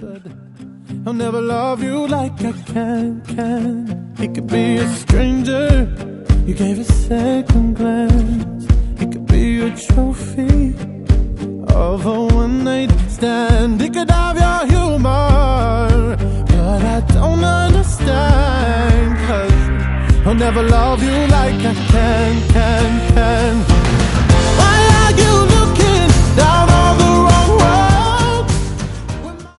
but I'll never love you like I can. He could be a stranger, you gave a second glance. He could be a trophy of a one-night stand. He could have your humor, but I don't understand, 'cause I'll never love you like I can.